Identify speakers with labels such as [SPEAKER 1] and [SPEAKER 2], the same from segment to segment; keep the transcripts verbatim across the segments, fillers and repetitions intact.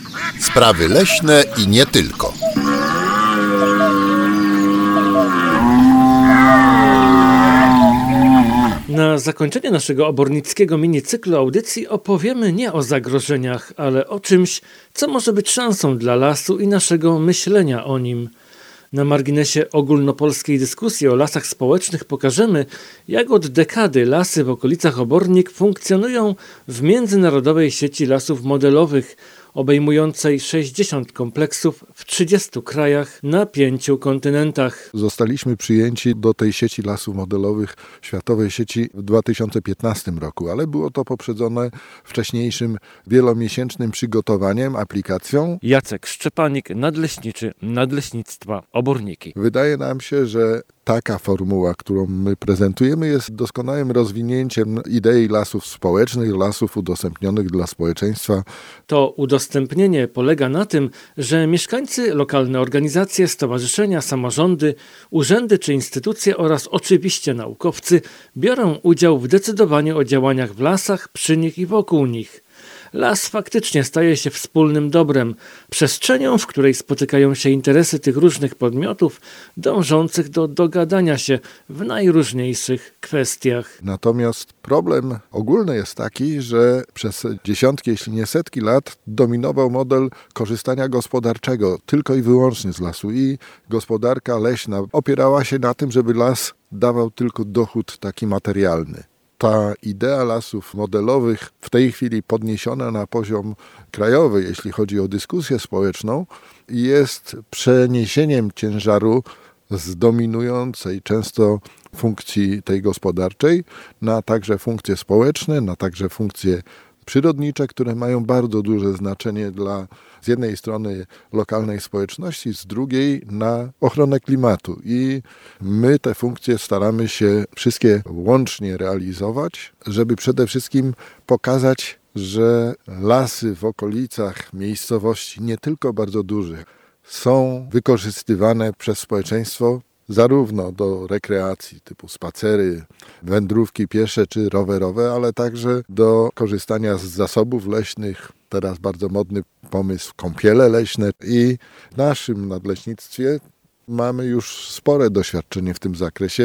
[SPEAKER 1] Sprawy leśne i nie tylko.
[SPEAKER 2] Na zakończenie naszego obornickiego minicyklu audycji opowiemy nie o zagrożeniach, ale o czymś, co może być szansą dla lasu i naszego myślenia o nim. Na marginesie ogólnopolskiej dyskusji o lasach społecznych pokażemy, jak od dekady lasy w okolicach Obornik funkcjonują w międzynarodowej sieci lasów modelowych, obejmującej sześćdziesiąt kompleksów w trzydziestu krajach na pięciu kontynentach.
[SPEAKER 3] Zostaliśmy przyjęci do tej sieci lasów modelowych, światowej sieci w dwa tysiące piętnastym roku, ale było to poprzedzone wcześniejszym wielomiesięcznym przygotowaniem, aplikacją.
[SPEAKER 2] Jacek Szczepanik, nadleśniczy Nadleśnictwa Oborniki.
[SPEAKER 3] Wydaje nam się, że taka formuła, którą my prezentujemy, jest doskonałym rozwinięciem idei lasów społecznych, lasów udostępnionych dla społeczeństwa.
[SPEAKER 2] To udostępnienie polega na tym, że mieszkańcy, lokalne organizacje, stowarzyszenia, samorządy, urzędy czy instytucje oraz oczywiście naukowcy biorą udział w decydowaniu o działaniach w lasach, przy nich i wokół nich. Las faktycznie staje się wspólnym dobrem, przestrzenią, w której spotykają się interesy tych różnych podmiotów dążących do dogadania się w najróżniejszych kwestiach.
[SPEAKER 3] Natomiast problem ogólny jest taki, że przez dziesiątki, jeśli nie setki lat dominował model korzystania gospodarczego tylko i wyłącznie z lasu i gospodarka leśna opierała się na tym, żeby las dawał tylko dochód taki materialny. Ta idea lasów modelowych w tej chwili podniesiona na poziom krajowy, jeśli chodzi o dyskusję społeczną, jest przeniesieniem ciężaru z dominującej często funkcji tej gospodarczej na także funkcje społeczne, na także funkcje przyrodnicze, które mają bardzo duże znaczenie dla z jednej strony lokalnej społeczności, z drugiej na ochronę klimatu. I my te funkcje staramy się wszystkie łącznie realizować, żeby przede wszystkim pokazać, że lasy w okolicach miejscowości, nie tylko bardzo dużych, są wykorzystywane przez społeczeństwo zarówno do rekreacji typu spacery, wędrówki piesze czy rowerowe, ale także do korzystania z zasobów leśnych. Teraz bardzo modny pomysł kąpiele leśne i w naszym nadleśnictwie mamy już spore doświadczenie w tym zakresie.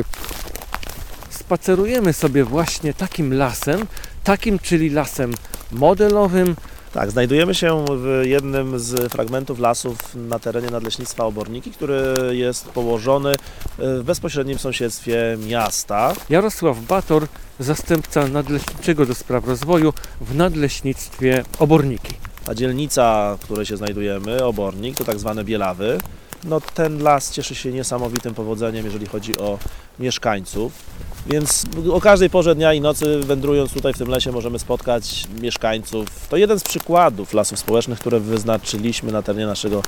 [SPEAKER 2] Spacerujemy sobie właśnie takim lasem, takim czyli lasem modelowym.
[SPEAKER 4] Tak, znajdujemy się w jednym z fragmentów lasów na terenie Nadleśnictwa Oborniki, który jest położony w bezpośrednim sąsiedztwie miasta.
[SPEAKER 2] Jarosław Bator, zastępca nadleśniczego do spraw rozwoju w Nadleśnictwie Oborniki.
[SPEAKER 4] Ta dzielnica, w której się znajdujemy, Obornik, to tak zwane Bielawy. No, ten las cieszy się niesamowitym powodzeniem, jeżeli chodzi o mieszkańców. Więc o każdej porze dnia i nocy, wędrując tutaj w tym lesie, możemy spotkać mieszkańców. To jeden z przykładów lasów społecznych, które wyznaczyliśmy na terenie naszego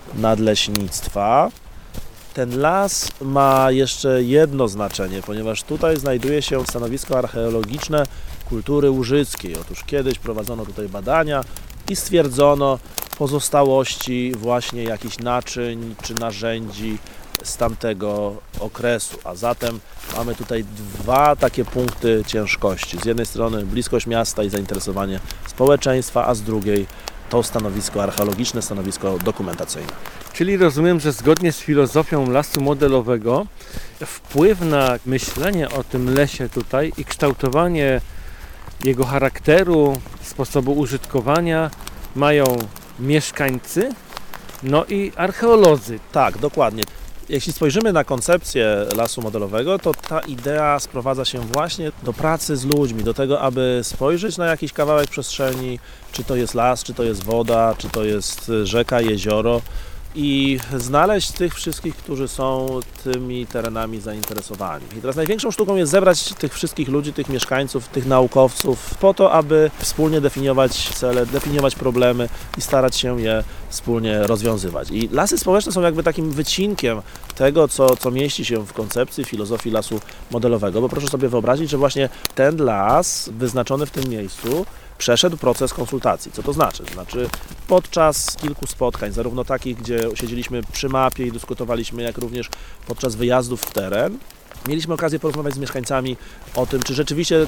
[SPEAKER 4] nadleśnictwa. Ten las ma jeszcze jedno znaczenie, ponieważ tutaj znajduje się stanowisko archeologiczne kultury łużyckiej. Otóż kiedyś prowadzono tutaj badania i stwierdzono pozostałości właśnie jakichś naczyń czy narzędzi z tamtego okresu, a zatem mamy tutaj dwa takie punkty ciężkości. Z jednej strony bliskość miasta i zainteresowanie społeczeństwa, a z drugiej to stanowisko archeologiczne, stanowisko dokumentacyjne.
[SPEAKER 2] Czyli rozumiem, że zgodnie z filozofią lasu modelowego wpływ na myślenie o tym lesie tutaj i kształtowanie jego charakteru, sposobu użytkowania mają mieszkańcy, no i archeolodzy.
[SPEAKER 4] Tak, dokładnie. Jeśli spojrzymy na koncepcję lasu modelowego, to ta idea sprowadza się właśnie do pracy z ludźmi, do tego, aby spojrzeć na jakiś kawałek przestrzeni, czy to jest las, czy to jest woda, czy to jest rzeka, jezioro i znaleźć tych wszystkich, którzy są tymi terenami zainteresowani. I teraz największą sztuką jest zebrać tych wszystkich ludzi, tych mieszkańców, tych naukowców po to, aby wspólnie definiować cele, definiować problemy i starać się je wspólnie rozwiązywać. I lasy społeczne są jakby takim wycinkiem tego, co, co mieści się w koncepcji, filozofii lasu modelowego, bo proszę sobie wyobrazić, że właśnie ten las wyznaczony w tym miejscu przeszedł proces konsultacji. Co to znaczy? To znaczy podczas kilku spotkań, zarówno takich, gdzie siedzieliśmy przy mapie i dyskutowaliśmy, jak również podczas wyjazdów w teren, mieliśmy okazję porozmawiać z mieszkańcami o tym, czy rzeczywiście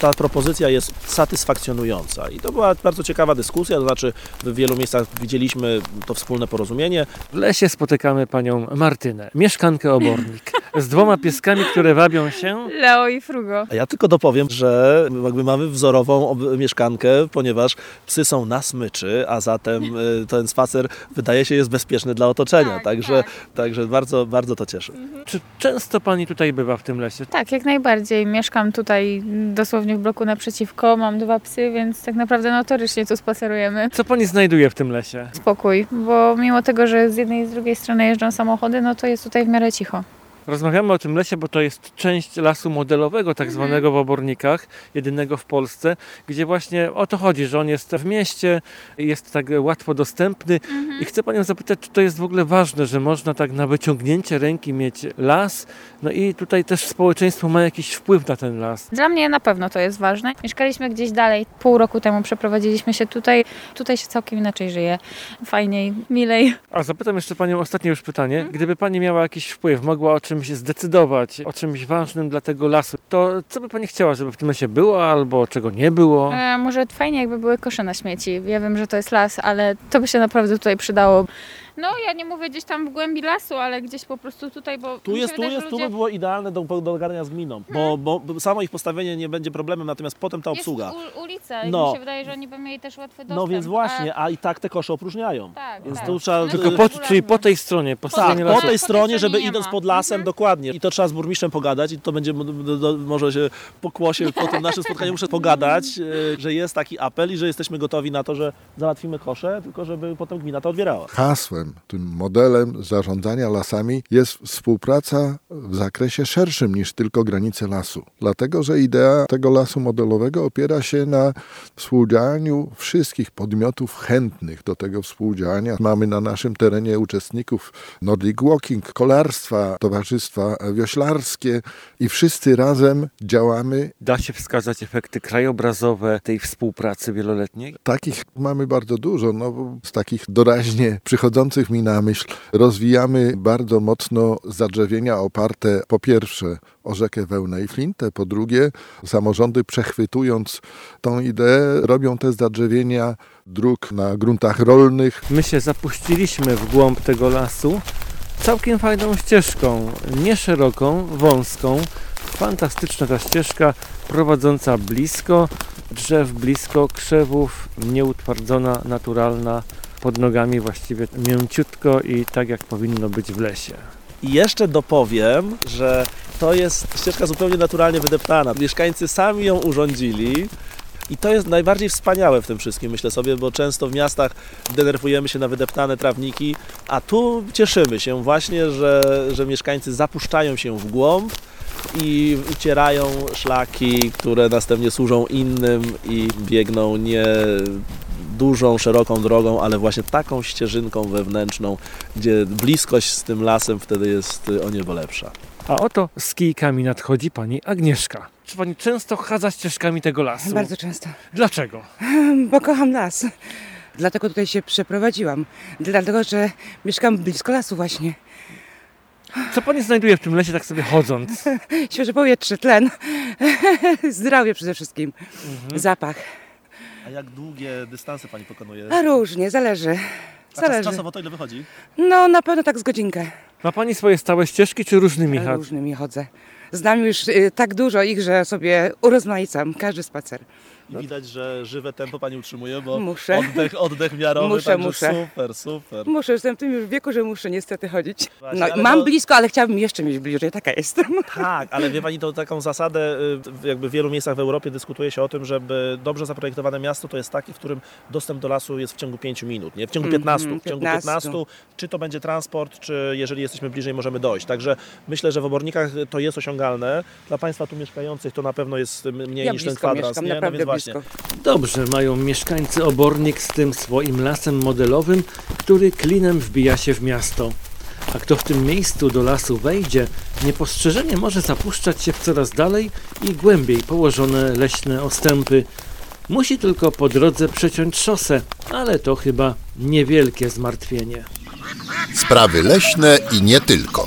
[SPEAKER 4] ta propozycja jest satysfakcjonująca. I to była bardzo ciekawa dyskusja, to znaczy w wielu miejscach widzieliśmy to wspólne porozumienie.
[SPEAKER 2] W lesie spotykamy panią Martynę, mieszkankę Obornik, z dwoma pieskami, które wabią się.
[SPEAKER 5] Leo i Frugo.
[SPEAKER 4] A ja tylko dopowiem, że jakby mamy wzorową ob- mieszkankę, ponieważ psy są na smyczy, a zatem y, ten spacer wydaje się jest bezpieczny dla otoczenia.
[SPEAKER 5] Tak,
[SPEAKER 4] także
[SPEAKER 5] tak.
[SPEAKER 4] także bardzo, bardzo to cieszy.
[SPEAKER 2] Czy często pani tutaj bywa w tym lesie?
[SPEAKER 5] Tak, jak najbardziej. Mieszkam tutaj dosłownie w bloku naprzeciwko, mam dwa psy, więc tak naprawdę notorycznie tu spacerujemy.
[SPEAKER 2] Co pani znajduje w tym lesie?
[SPEAKER 5] Spokój, bo mimo tego, że z jednej i z drugiej strony jeżdżą samochody, no to jest tutaj w miarę cicho.
[SPEAKER 2] Rozmawiamy o tym lesie, bo to jest część lasu modelowego, tak zwanego w Obornikach, jedynego w Polsce, gdzie właśnie o to chodzi, że on jest w mieście, jest tak łatwo dostępny i chcę panią zapytać, czy to jest w ogóle ważne, że można tak na wyciągnięcie ręki mieć las, no i tutaj też społeczeństwo ma jakiś wpływ na ten las.
[SPEAKER 5] Dla mnie na pewno to jest ważne. Mieszkaliśmy gdzieś dalej, pół roku temu przeprowadziliśmy się tutaj. Tutaj się całkiem inaczej żyje, fajniej, milej.
[SPEAKER 2] A zapytam jeszcze panią ostatnie już pytanie. Gdyby pani miała jakiś wpływ, mogła o czymś zdecydować, o czymś ważnym dla tego lasu, to co by pani chciała, żeby w tym lesie było albo czego nie było?
[SPEAKER 5] E, może fajnie jakby były kosze na śmieci. Ja wiem, że to jest las, ale to by się naprawdę tutaj przydało. No ja nie mówię gdzieś tam w głębi lasu, ale gdzieś po prostu tutaj, bo
[SPEAKER 4] Tu
[SPEAKER 5] mi się
[SPEAKER 4] jest, tu
[SPEAKER 5] wydaje, że
[SPEAKER 4] jest, tu
[SPEAKER 5] ludzie-
[SPEAKER 4] by było idealne do, do dogadania z gminą, bo, bo, bo samo ich postawienie nie będzie problemem, natomiast potem ta obsługa.
[SPEAKER 5] Jest u, ulica i
[SPEAKER 4] No.
[SPEAKER 5] mi się wydaje, że oni by mieli też łatwy dostęp.
[SPEAKER 4] No więc właśnie, a i tak te kosze opróżniają.
[SPEAKER 5] A, tak,
[SPEAKER 4] Więc
[SPEAKER 5] tak.
[SPEAKER 4] tu trzeba-
[SPEAKER 5] No,
[SPEAKER 2] Tylko
[SPEAKER 5] to
[SPEAKER 2] po,
[SPEAKER 5] regularnie.
[SPEAKER 2] czyli po tej stronie, po
[SPEAKER 4] Tak,
[SPEAKER 2] stronie
[SPEAKER 4] po
[SPEAKER 2] lasu.
[SPEAKER 4] tej
[SPEAKER 5] tej
[SPEAKER 4] stronie, żeby
[SPEAKER 5] stronie nie
[SPEAKER 4] idąc
[SPEAKER 5] ma.
[SPEAKER 4] pod lasem,
[SPEAKER 5] Mhm.
[SPEAKER 4] dokładnie. I to trzeba z burmistrzem pogadać i to będzie, do, do, może się pokłosie po tym naszym spotkaniu muszę pogadać, e, że jest taki apel i że jesteśmy gotowi na to, że załatwimy kosze, tylko żeby potem gmina to odbierała.
[SPEAKER 3] Hasłem, tym modelem zarządzania lasami jest współpraca w zakresie szerszym niż tylko granice lasu. Dlatego, że idea tego lasu modelowego opiera się na współdziałaniu wszystkich podmiotów chętnych do tego współdziałania. Mamy na naszym terenie uczestników Nordic Walking, kolarstwa, towarzystwa wioślarskie i wszyscy razem działamy.
[SPEAKER 2] Da się wskazać efekty krajobrazowe tej współpracy wieloletniej?
[SPEAKER 3] Takich mamy bardzo dużo, no bo z takich doraźnie przychodzących mi na myśl rozwijamy bardzo mocno zadrzewienia oparte po pierwsze o rzekę Wełnę i Flintę, po drugie samorządy przechwytując tą ideę robią te zadrzewienia dróg na gruntach rolnych.
[SPEAKER 2] My się zapuściliśmy w głąb tego lasu całkiem fajną ścieżką, nie szeroką, wąską. Fantastyczna ta ścieżka prowadząca blisko drzew, blisko krzewów, nieutwardzona, naturalna, pod nogami właściwie mięciutko i tak jak powinno być w lesie.
[SPEAKER 4] I jeszcze dopowiem, że to jest ścieżka zupełnie naturalnie wydeptana. Mieszkańcy sami ją urządzili. I to jest najbardziej wspaniałe w tym wszystkim, myślę sobie, bo często w miastach denerwujemy się na wydeptane trawniki, a tu cieszymy się właśnie, że, że mieszkańcy zapuszczają się w głąb i ucierają szlaki, które następnie służą innym i biegną nie dużą, szeroką drogą, ale właśnie taką ścieżynką wewnętrzną, gdzie bliskość z tym lasem wtedy jest o niebo lepsza.
[SPEAKER 2] A oto z kijkami nadchodzi pani Agnieszka. Czy pani często chadza ścieżkami tego lasu?
[SPEAKER 6] Bardzo często,
[SPEAKER 2] Dlaczego?
[SPEAKER 6] bo kocham las. Dlatego tutaj się przeprowadziłam. Dlatego, że mieszkam blisko lasu właśnie.
[SPEAKER 2] Co pani znajduje w tym lesie tak sobie chodząc?
[SPEAKER 6] Świeże powietrze, tlen, zdrowie przede wszystkim, zapach.
[SPEAKER 4] A jak długie dystanse pani pokonuje?
[SPEAKER 6] A różnie, zależy.
[SPEAKER 4] A czas,
[SPEAKER 6] Zależy.
[SPEAKER 4] czasowo to ile wychodzi?
[SPEAKER 6] No na pewno tak z godzinkę.
[SPEAKER 2] Ma pani swoje stałe ścieżki czy różnymi chadza?
[SPEAKER 6] Różnymi chodzę. Znam już y, tak dużo ich, że sobie urozmaicam każdy spacer.
[SPEAKER 4] I widać, że żywe tempo pani utrzymuje, bo
[SPEAKER 6] Muszę.
[SPEAKER 4] oddech, oddech miarowy,
[SPEAKER 6] Muszę,
[SPEAKER 4] także
[SPEAKER 6] muszę.
[SPEAKER 4] super, super.
[SPEAKER 6] Muszę, jestem w tym już wieku, że muszę niestety chodzić.
[SPEAKER 4] Właśnie,
[SPEAKER 6] No,
[SPEAKER 4] ale
[SPEAKER 6] mam
[SPEAKER 4] to-
[SPEAKER 6] blisko, ale chciałabym jeszcze mieć bliżej, taka jestem.
[SPEAKER 4] Tak, ale wie pani, to taką zasadę, y, jakby w wielu miejscach w Europie dyskutuje się o tym, żeby dobrze zaprojektowane miasto to jest takie, w którym dostęp do lasu jest w ciągu pięciu minut, nie? W ciągu piętnastu. W ciągu
[SPEAKER 6] piętnastu.
[SPEAKER 4] piętnastu, czy to będzie transport, czy jeżeli jesteśmy bliżej, możemy dojść. Także myślę, że w Obornikach to jest osiągalne. Dla Państwa tu mieszkających to na pewno jest mniej
[SPEAKER 6] Ja
[SPEAKER 4] niż ten
[SPEAKER 6] blisko
[SPEAKER 4] kwadrans,
[SPEAKER 6] mieszkam,
[SPEAKER 4] nie? No
[SPEAKER 6] naprawdę
[SPEAKER 4] więc właśnie.
[SPEAKER 6] blisko.
[SPEAKER 2] Dobrze mają mieszkańcy Obornik z tym swoim lasem modelowym, który klinem wbija się w miasto. A kto w tym miejscu do lasu wejdzie, niepostrzeżenie może zapuszczać się w coraz dalej i głębiej położone leśne ostępy. Musi tylko po drodze przeciąć szosę, ale to chyba niewielkie zmartwienie.
[SPEAKER 1] Sprawy leśne i nie tylko.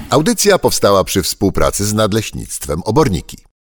[SPEAKER 1] Audycja powstała przy współpracy z Nadleśnictwem Oborniki.